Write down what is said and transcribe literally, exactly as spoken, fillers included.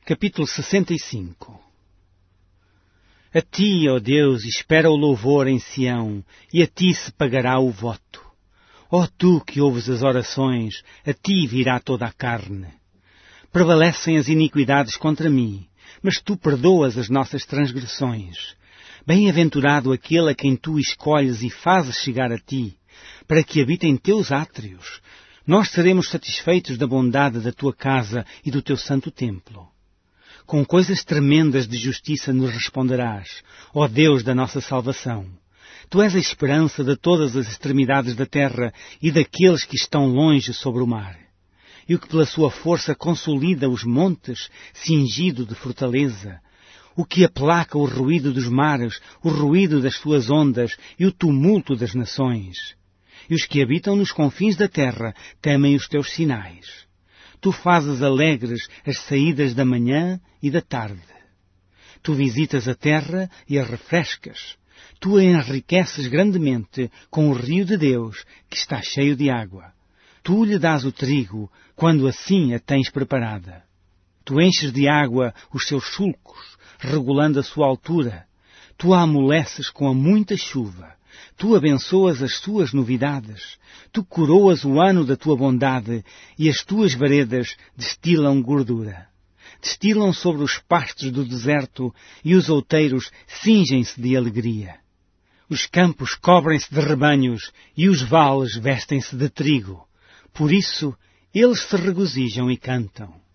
Capítulo sessenta e cinco. A ti, ó Deus, espera o louvor em Sião, e a ti se pagará o voto. Ó tu que ouves as orações, a ti virá toda a carne. Prevalecem as iniquidades contra mim, mas tu perdoas as nossas transgressões. Bem-aventurado aquele a quem tu escolhes e fazes chegar a ti, para que habite em teus átrios. Nós seremos satisfeitos da bondade da tua casa e do teu santo templo. Com coisas tremendas de justiça nos responderás, ó Deus da nossa salvação. Tu és a esperança de todas as extremidades da terra e daqueles que estão longe sobre o mar. E o que pela sua força consolida os montes, cingido de fortaleza. O que aplaca o ruído dos mares, o ruído das suas ondas e o tumulto das nações. E os que habitam nos confins da terra temem os teus sinais. Tu fazes alegres as saídas da manhã e da tarde. Tu visitas a terra e a refrescas. Tu a enriqueces grandemente com o rio de Deus, que está cheio de água. Tu lhe dás o trigo, quando assim a tens preparada. Tu enches de água os seus sulcos, regulando a sua altura. Tu a amoleces com a muita chuva. Tu abençoas as suas novidades. Tu coroas o ano da tua bondade, e as tuas veredas destilam gordura. Destilam sobre os pastos do deserto, e os outeiros cingem-se de alegria. Os campos cobrem-se de rebanhos, e os vales vestem-se de trigo. Por isso, eles se regozijam e cantam.